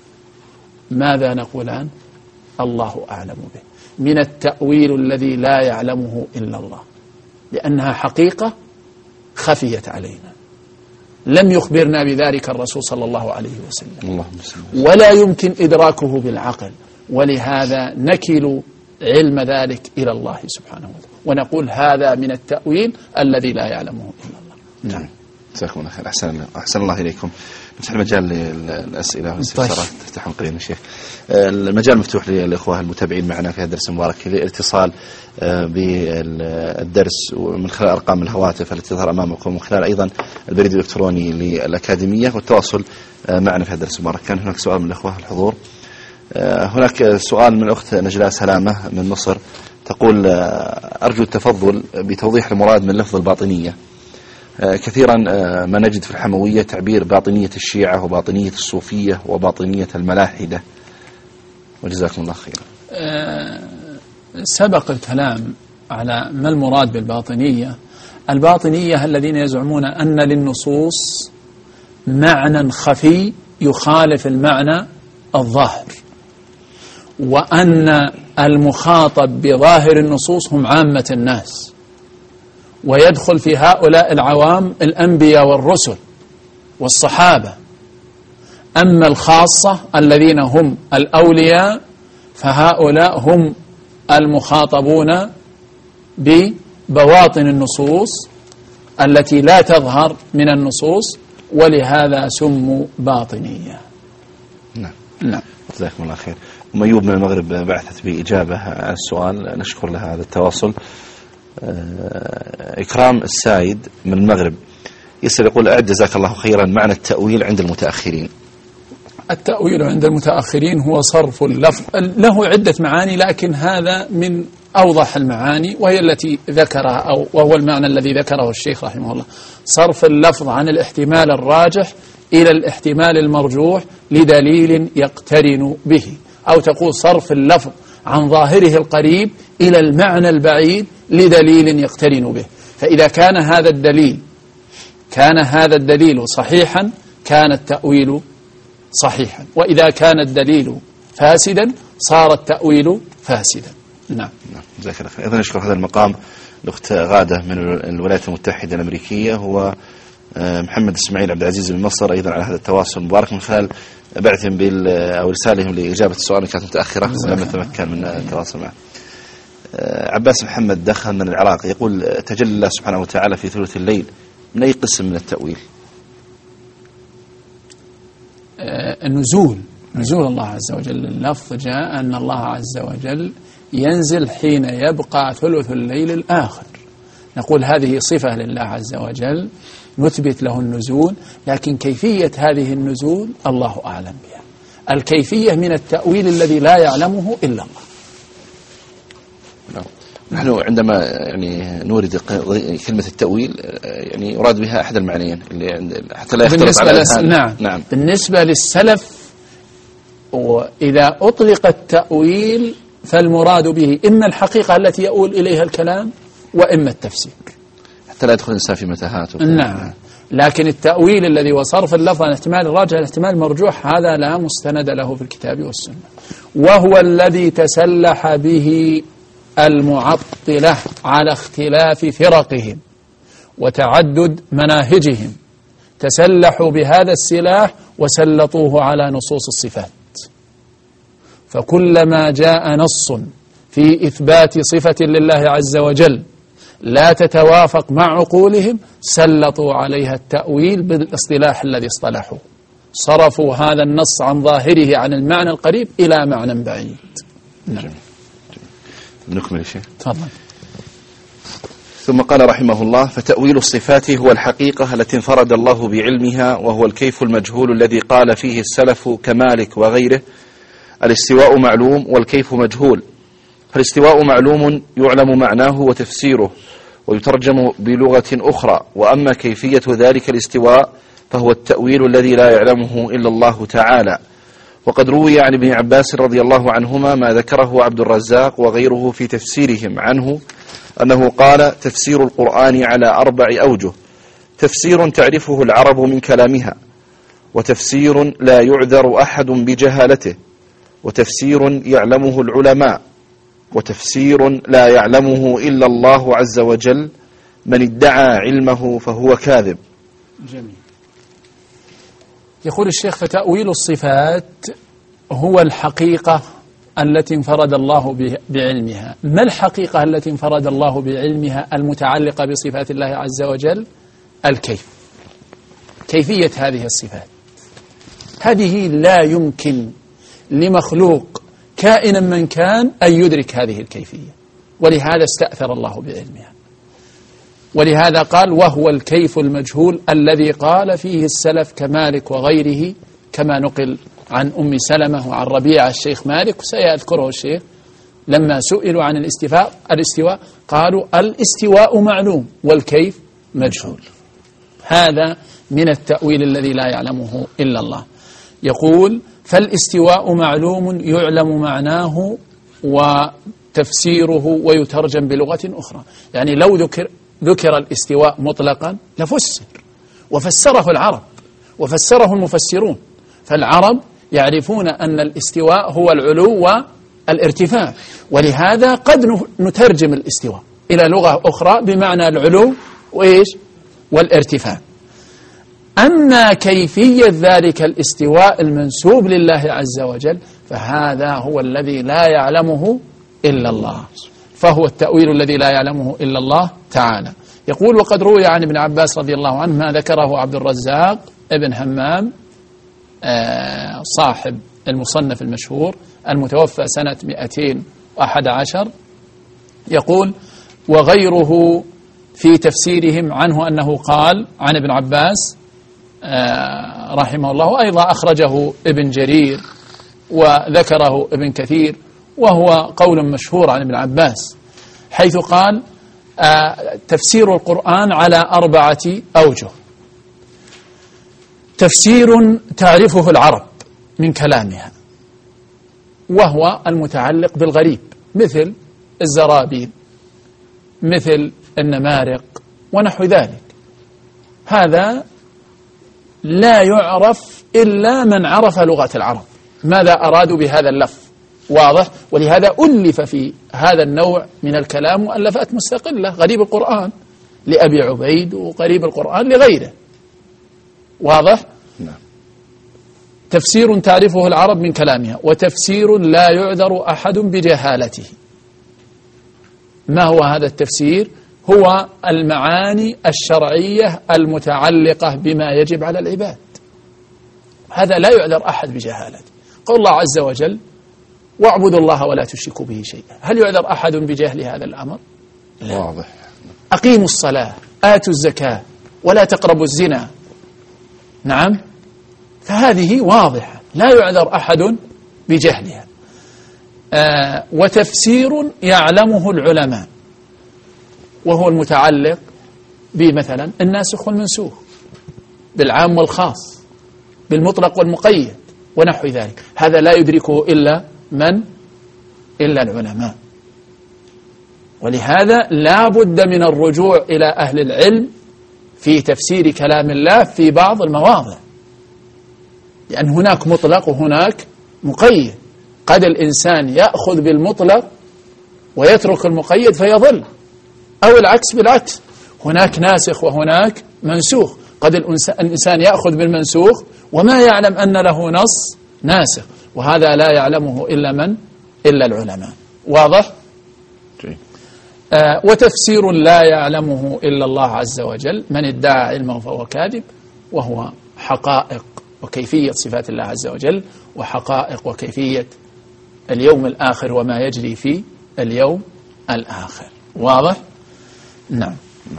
ماذا نقولان؟ الله أعلم به، من التأويل الذي لا يعلمه إلا الله، لأنها حقيقة خفيت علينا، لم يخبرنا بذلك الرسول صلى الله عليه وسلم، ولا يمكن إدراكه بالعقل، ولهذا نكل علم ذلك إلى الله سبحانه وتعالى ونقول هذا من التأويل الذي لا يعلمه إلا الله. نعم، جزاكم الله خير. أحسن الله إليكم. نفتح المجال للأسئلة والاستفسارات. تفتحون قليلا شيخ. المجال مفتوح للإخوة المتابعين معنا في هذا الدرس المبارك للاتصال بالدرس من خلال أرقام الهواتف التي تظهر أمامكم، ومن خلال أيضا البريد الإلكتروني للأكاديمية، والتواصل معنا في هذا الدرس المبارك. كان هناك سؤال من الإخوة الحضور. هناك سؤال من الأخت نجلاء سلامة من مصر، تقول: أرجو التفضل بتوضيح المراد من لفظ الباطنية. كثيرا ما نجد في الحموية تعبير باطنية الشيعة وباطنية الصوفية وباطنية الملاحدة، وجزاكم الله خيرا. سبق الكلام على ما المراد بالباطنية. الباطنية الذين يزعمون أن للنصوص معنى خفي يخالف المعنى الظاهر، وأن المخاطب بظاهر النصوص هم عامة الناس، ويدخل في هؤلاء العوام الأنبياء والرسل والصحابة. أما الخاصة الذين هم الأولياء فهؤلاء هم المخاطبون ببواطن النصوص التي لا تظهر من النصوص، ولهذا سموا باطنية. نعم. جزاكم الله خير. أيوب من المغرب بعثت بإجابة على السؤال، نشكر لها هذا التواصل. إكرام السايد من المغرب يسأل يقول: أعد جزاك الله خيرا معنى التأويل عند المتأخرين. التأويل عند المتأخرين هو صرف اللفظ، له عدة معاني، لكن هذا من أوضح المعاني وهي التي ذكرها، وهو المعنى الذي ذكره الشيخ رحمه الله: صرف اللفظ عن الاحتمال الراجح إلى الاحتمال المرجوح لدليل يقترن به، أو تقول صرف اللفظ عن ظاهره القريب إلى المعنى البعيد لدليل يقترن به. فإذا كان هذا الدليل صحيحا كان التأويل صحيحا، وإذا كان الدليل فاسدا صار التأويل فاسدا. نعم. جزاك الله خير. أيضا نشكر هذا المقام الأخت غادة من الولايات المتحدة الأمريكية، هو محمد إسماعيل عبد العزيز من مصر، أيضا على هذا التواصل المبارك من خلال بعثهم أو رسالهم لإجابة السؤال اللي كانت متأخرة ولم نتمكن من التواصل معه. عباس محمد دخل من العراق يقول: تجلى الله سبحانه وتعالى في ثلث الليل، من أي قسم من التأويل؟ نزول الله عز وجل. اللفظ جاء أن الله عز وجل ينزل حين يبقى ثلث الليل الآخر، نقول هذه صفة لله عز وجل نثبت له النزول، لكن كيفية هذه النزول الله أعلم بها. الكيفية من التأويل الذي لا يعلمه إلا الله. نحن عندما يعني نورد كلمة التأويل يعني يراد بها أحد المعنيين اللي حتى لا يختلط على نعم. بالنسبة للسلف وإذا أطلق التأويل فالمراد به إما الحقيقة التي يؤول إليها الكلام وإما التفسير، حتى لا يدخل الإنسان في متاهات. نعم. لكن التأويل الذي وصرف اللفظ عن احتمال الراجح عن احتمال المرجوح هذا لا مستند له في الكتاب والسنة، وهو الذي تسلح به المعطلة على اختلاف فرقهم وتعدد مناهجهم، تسلحوا بهذا السلاح وسلطوه على نصوص الصفات. فكلما جاء نص في إثبات صفة لله عز وجل لا تتوافق مع عقولهم سلطوا عليها التأويل بالاصطلاح الذي اصطلحوا، صرفوا هذا النص عن ظاهره عن المعنى القريب إلى معنى بعيد. نعم. نكمل الشيء. تفضل. ثم قال رحمه الله: فتأويل الصفات هو الحقيقة التي انفرد الله بعلمها، وهو الكيف المجهول الذي قال فيه السلف كمالك وغيره: الاستواء معلوم والكيف مجهول. فالاستواء معلوم يعلم معناه وتفسيره ويترجم بلغة أخرى، وأما كيفية ذلك الاستواء فهو التأويل الذي لا يعلمه إلا الله تعالى. وقد روي عن ابن عباس رضي الله عنهما ما ذكره عبد الرزاق وغيره في تفسيرهم عنه أنه قال: تفسير القرآن على 4 أوجه: تفسير تعرفه العرب من كلامها، وتفسير لا يعذر أحد بجهالته، وتفسير يعلمه العلماء، وتفسير لا يعلمه إلا الله عز وجل. من ادعى علمه فهو كاذب. جميل. يقول الشيخ: فتأويل الصفات هو الحقيقة التي انفرد الله بعلمها. ما الحقيقة التي انفرد الله بعلمها المتعلقة بصفات الله عز وجل؟ الكيف، كيفية هذه الصفات. هذه لا يمكن لمخلوق كائنا من كان أن يدرك هذه الكيفية، ولهذا استأثر الله بعلمها. ولهذا قال: وهو الكيف المجهول الذي قال فيه السلف كمالك وغيره، كما نقل عن أم سلمة وعن ربيعة الشيخ مالك، وسيذكره الشيخ لما سئلوا عن الاستواء قالوا: الاستواء معلوم والكيف مجهول. هذا من التأويل الذي لا يعلمه إلا الله. يقول: فالاستواء معلوم يعلم معناه وتفسيره ويترجم بلغة أخرى. يعني لو ذكر الاستواء مطلقا لفسر، وفسره العرب وفسره المفسرون. فالعرب يعرفون أن الاستواء هو العلو والارتفاع، ولهذا قد نترجم الاستواء إلى لغة أخرى بمعنى العلو وإيش والارتفاع. أما كيفية ذلك الاستواء المنسوب لله عز وجل فهذا هو الذي لا يعلمه إلا الله، فهو التأويل الذي لا يعلمه إلا الله تعالى. يقول: وقد روي عن ابن عباس رضي الله عنه ما ذكره عبد الرزاق ابن همام صاحب المصنف المشهور المتوفى سنة 211. يقول: وغيره في تفسيرهم عنه أنه قال عن ابن عباس رحمه الله، أيضا أخرجه ابن جرير وذكره ابن كثير، وهو قول مشهور عن ابن عباس، حيث قال: تفسير القرآن على 4 أوجه: تفسير تعرفه العرب من كلامها، وهو المتعلق بالغريب مثل الزرابيل، مثل النمارق ونحو ذلك. هذا لا يعرف إلا من عرف لغة العرب ماذا أرادوا بهذا اللفظ، واضح؟ ولهذا ألف في هذا النوع من الكلام مؤلفات مستقلة: غريب القرآن لأبي عبيد، وغريب القرآن لغيره، واضح؟ نعم. تفسير تعرفه العرب من كلامها، وتفسير لا يعذر أحد بجهالته. ما هو هذا التفسير؟ هو المعاني الشرعية المتعلقة بما يجب على العباد. هذا لا يعذر أحد بجهالته. قال الله عز وجل: واعبدوا الله ولا تشركوا به شيئا. هل يعذر أحد بجهل هذا الأمر؟ لا. واضح. أقيموا الصلاة، آتوا الزكاة، ولا تقربوا الزنا. نعم، فهذه واضحة لا يعذر أحد بجهلها. وتفسير يعلمه العلماء، وهو المتعلق بمثلا الناسخ والمنسوخ، بالعام والخاص، بالمطلق والمقيد ونحو ذلك. هذا لا يدركه إلا من؟ إلا العلماء. ولهذا لا بد من الرجوع إلى أهل العلم في تفسير كلام الله في بعض المواضع، لأن هناك مطلق وهناك مقيد. قد الإنسان يأخذ بالمطلق ويترك المقيد فيضل، أو العكس بالعكس، هناك ناسخ وهناك منسوخ. قد الإنسان يأخذ بالمنسوخ وما يعلم أن له نص ناسخ، وهذا لا يعلمه إلا من؟ إلا العلماء. واضح؟ وتفسير لا يعلمه إلا الله عز وجل. من ادعى علمه فهو كاذب، وهو حقائق وكيفية صفات الله عز وجل، وحقائق وكيفية اليوم الآخر وما يجري في اليوم الآخر. واضح؟ نعم.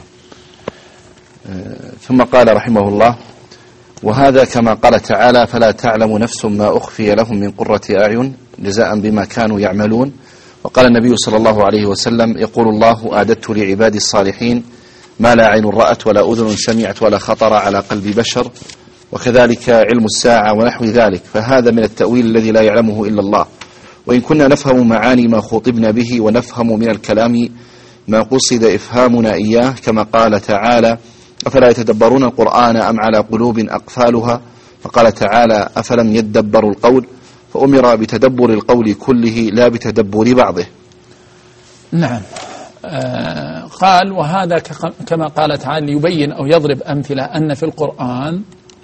ثم قال رحمه الله: وهذا كما قال تعالى: فلا تعلم نفس ما أخفي لهم من قرة أعين جزاء بما كانوا يعملون. وقال النبي صلى الله عليه وسلم: يقول الله: أعددت لعبادي الصالحين ما لا عين رأت ولا أذن سمعت ولا خطر على قلب بشر. وكذلك علم الساعة ونحو ذلك، فهذا من التأويل الذي لا يعلمه إلا الله. وإن كنا نفهم معاني ما خطبنا به ونفهم من الكلام ما قصد إفهامنا إياه، كما قال تعالى: أفلا يتدبرون القرآن أم على قلوب أقفالها. فقال تعالى: أفلم يدبروا القول، فأمر بتدبر القول كله لا بتدبر بعضه. نعم. قال: وهذا كما قال تعالى يبين أو يضرب أمثلة أن في القرآن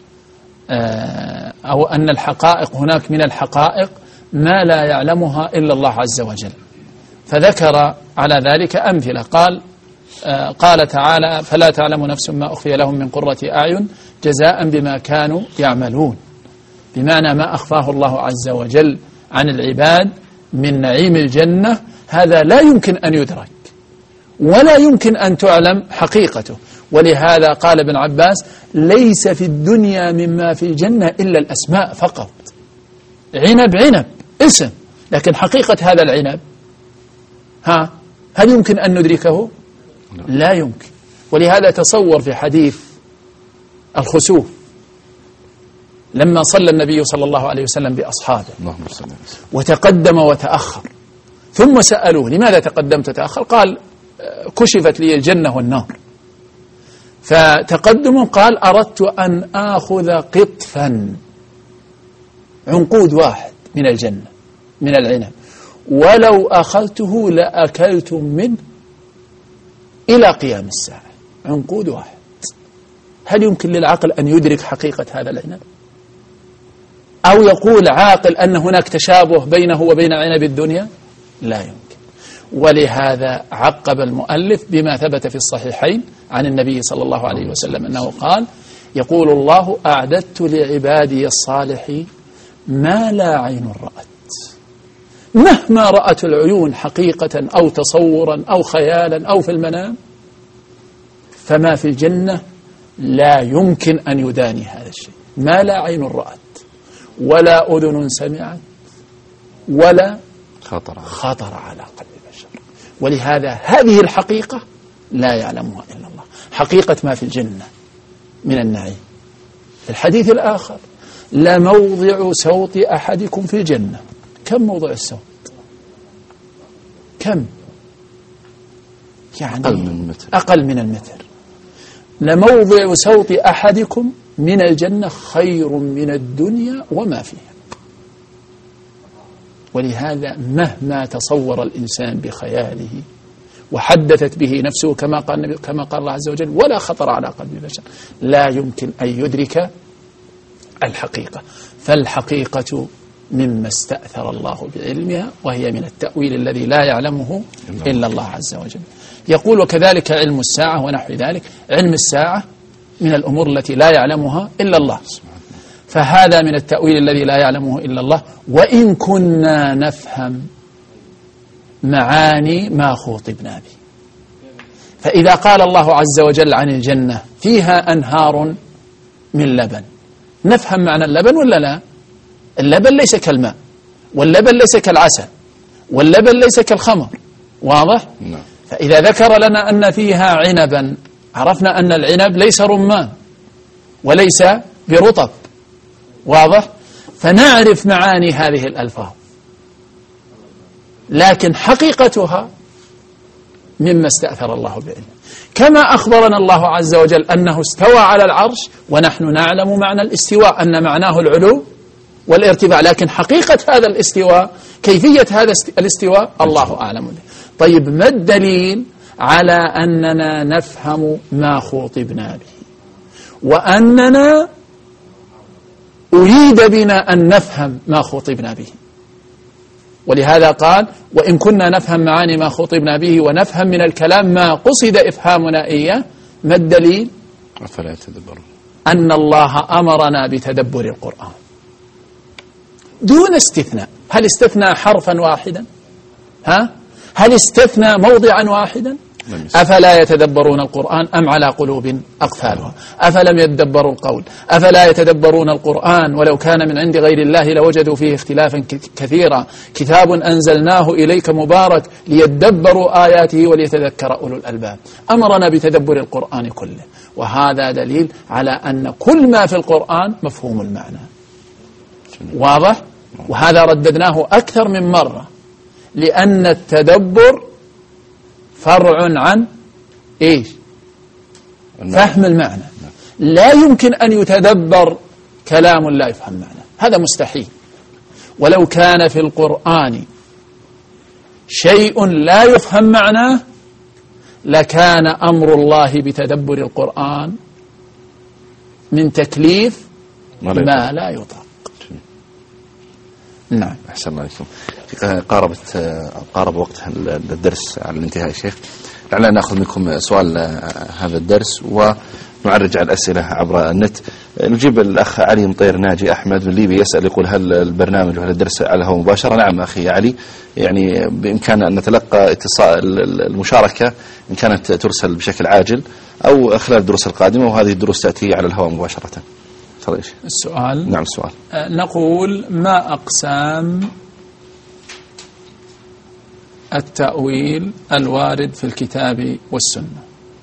أو أن الحقائق، هناك من الحقائق ما لا يعلمها إلا الله عز وجل، فذكر على ذلك أمثلة. قال تعالى: فلا تعلم نفس ما أخفي لهم من قرة أعين جزاء بما كانوا يعملون، بمعنى ما أخفاه الله عز وجل عن العباد من نعيم الجنة، هذا لا يمكن أن يدرك ولا يمكن أن تعلم حقيقته. ولهذا قال ابن عباس: ليس في الدنيا مما في الجنة إلا الأسماء فقط. عنب اسم، لكن حقيقة هذا العنب هل يمكن أن ندركه؟ لا يمكن. ولهذا تصور في حديث الخسوف لما صلى النبي صلى الله عليه وسلم بأصحابه وتقدم وتأخر، ثم سألوه: لماذا تقدمت وتأخر؟ قال: كشفت لي الجنة والنار. فتقدم قال: أردت أن آخذ قطفا، عنقود واحد من الجنة من العنب، ولو أخذته لأكلت منه إلى قيام الساعة. عنقود واحد. هل يمكن للعقل أن يدرك حقيقة هذا العنب؟ أو يقول عاقل أن هناك تشابه بينه وبين عنب الدنيا؟ لا يمكن. ولهذا عقب المؤلف بما ثبت في الصحيحين عن النبي صلى الله عليه وسلم أنه قال: يقول الله: أعددت لعبادي الصالحين ما لا عين رأت. مهما رأت العيون حقيقة أو تصورا أو خيالا أو في المنام، فما في الجنة لا يمكن أن يداني هذا الشيء. ما لا عين رأت ولا أذن سمعت ولا خطر على قلب بشر. ولهذا هذه الحقيقة لا يعلمها إلا الله، حقيقة ما في الجنة من النعيم. في الحديث الآخر: لموضع صوت أحدكم في الجنة. كم موضع الصوت؟ كم؟ يعني أقل من المتر. لموضع صوت أحدكم من الجنة خير من الدنيا وما فيها. ولهذا مهما تصور الإنسان بخياله وحدثت به نفسه كما قال الله عز وجل: ولا خطر على قلب بشر، لا يمكن أن يدرك الحقيقة. فالحقيقة مما استأثر الله بعلمها، وهي من التأويل الذي لا يعلمه إلا الله عز وجل. يقول: وكذلك علم الساعة ونحو ذلك. علم الساعة من الأمور التي لا يعلمها إلا الله، فهذا من التأويل الذي لا يعلمه إلا الله. وإن كنا نفهم معاني ما خوطبنا به، فإذا قال الله عز وجل عن الجنة فيها أنهار من لبن، نفهم معنى اللبن ولا لا؟ اللبن ليس كالماء، واللبن ليس كالعسل، واللبن ليس كالخمر، واضح؟ فإذا ذكر لنا أن فيها عنبا، عرفنا أن العنب ليس رمان وليس برطب، واضح؟ فنعرف معاني هذه الألفاظ، لكن حقيقتها مما استأثر الله بعلمه. كما أخبرنا الله عز وجل أنه استوى على العرش، ونحن نعلم معنى الاستواء أن معناه العلو والارتفاع، لكن حقيقة هذا الاستواء، كيفية هذا الاستواء، الله أعلم به. طيب ما الدليل على أننا نفهم ما خوطبنا به، وأننا أريد بنا أن نفهم ما خوطبنا به؟ ولهذا قال: وإن كنا نفهم معاني ما خوطبنا به ونفهم من الكلام ما قصد إفهامنا إياه. ما الدليل؟ أفلا يتدبرون أن الله أمرنا بتدبر القرآن دون استثناء. هل استثنى حرفا واحدا؟ هل استثنى موضعا واحدا؟ أفلا يتدبرون القرآن أم على قلوب أقفالها؟ أفلم يتدبروا القول؟ أفلا يتدبرون القرآن ولو كان من عند غير الله لوجدوا فيه اختلافا كثيرا، كتاب أنزلناه إليك مبارك ليدبروا آياته وليتذكر أولو الألباب. أمرنا بتدبر القرآن كله، وهذا دليل على أن كل ما في القرآن مفهوم المعنى، واضح؟ وهذا رددناه أكثر من مرة، لأن التدبر فرع عن إيش؟ فهم المعنى. لا يمكن أن يتدبر كلام لا يفهم معنى، هذا مستحيل. ولو كان في القرآن شيء لا يفهم معناه لكان أمر الله بتدبر القرآن من تكليف ما لا يطاق. نعم. أحسن الله عليكم. قارب وقت الدرس على الانتهاء يا شيخ، لعلنا نأخذ منكم سؤال هذا الدرس ونعرج على الأسئلة عبر النت. نجيب الأخ علي مطير ناجي أحمد من ليبيا يسأل، يقول: هل البرنامج وهل الدرس على الهواء مباشرة؟ نعم أخي علي، يعني بإمكاننا أن نتلقى اتصال المشاركة إن كانت ترسل بشكل عاجل أو خلال الدروس القادمة، وهذه الدروس تأتي على الهواء مباشرة. السؤال. نعم السؤال. نقول: ما أقسام التأويل الوارد في الكتاب والسنة؟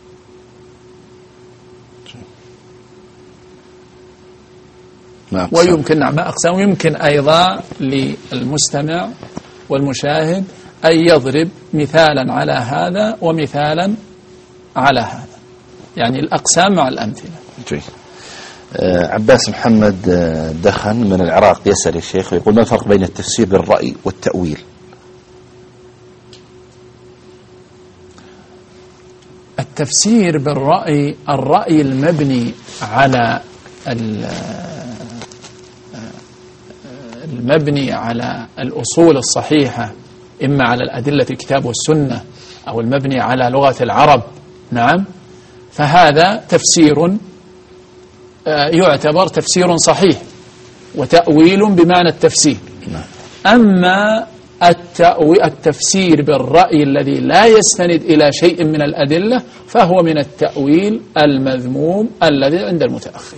ويمكن ما أقسام، يمكن أيضا للمستمع والمشاهد أن يضرب مثالا على هذا ومثالا على هذا، يعني الأقسام مع الأمثلة. جيد. عباس محمد دخن من العراق يسأل الشيخ ويقول: ما الفرق بين التفسير بالرأي والتأويل؟ التفسير بالرأي، الرأي المبني على الأصول الصحيحة، إما على الأدلة الكتاب والسنة أو المبني على لغة العرب، نعم، فهذا تفسير يعتبر تفسير صحيح وتأويل بمعنى التفسير. أما التفسير بالرأي الذي لا يستند إلى شيء من الأدلة فهو من التأويل المذموم الذي عند المتأخر.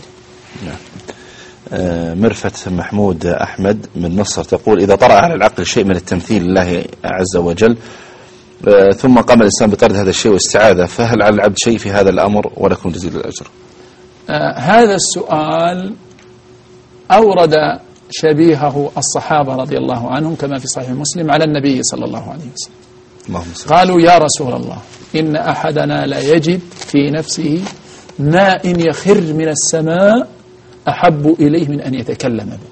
مرفت محمود أحمد من مصر تقول: إذا طرأ على العقل شيء من التمثيل لله عز وجل ثم قام الإنسان بطرد هذا الشيء واستعاذة، فهل على العبد شيء في هذا الأمر ولكم جزيل الأجر؟ هذا السؤال أورد شبيهه الصحابة رضي الله عنهم كما في صحيح مسلم على النبي صلى الله عليه وسلم. قالوا: يا رسول الله، إن أحدنا لا يجد في نفسه ماء يخر من السماء أحب إليه من أن يتكلم به.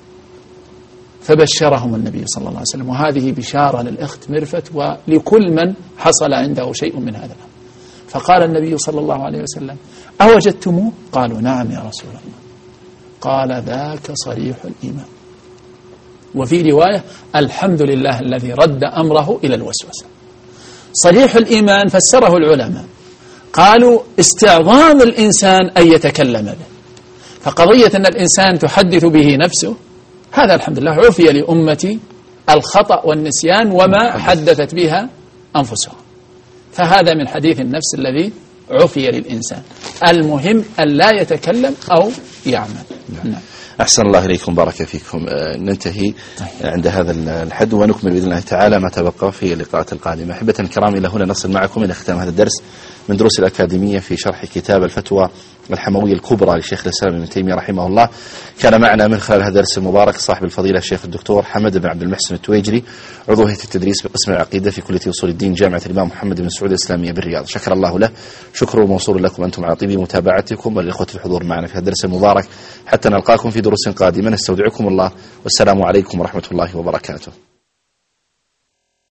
فبشرهم النبي صلى الله عليه وسلم، وهذه بشارة للأخت مرفت ولكل من حصل عنده شيء من هذا الأمر. فقال النبي صلى الله عليه وسلم: أوجدتموه؟ قالوا: نعم يا رسول الله. قال: ذاك صريح الإيمان. وفي رواية: الحمد لله الذي رد أمره إلى الوسوسة. صريح الإيمان فسره العلماء، قالوا: استعظام الإنسان أن يتكلم به، فقضية أن الإنسان تحدث به نفسه، هذا الحمد لله عفي لأمتي الخطأ والنسيان وما حدثت بها أنفسهم. فهذا من حديث النفس الذي عفي للإنسان. المهم أن لا يتكلم أو يعمل. نعم. أحسن الله إليكم، بارك فيكم. ننتهي عند هذا الحد ونكمل بإذن الله تعالى ما تبقى في اللقاءات القادمة. أحبة الكرام، إلى هنا نصل معكم إلى ختام هذا الدرس من دروس الأكاديمية في شرح كتاب الفتوى الحموية الكبرى لشيخ الإسلام ابن تيمية رحمه الله. كان معنا من خلال هذا الدرس المبارك صاحب الفضيلة الشيخ الدكتور حمد بن عبد المحسن التويجري، عضو هيئة التدريس بقسم العقيدة في كلية أصول الدين جامعة الإمام محمد بن سعود الإسلامية بالرياض. شكر الله له، شكر موصول لكم أنتم على طيب متابعتكم، وللإخوة الحضور معنا في هذا الدرس المبارك. حتى نلقاكم في دروس قادمة، نستودعكم الله، والسلام عليكم ورحمة الله وبركاته.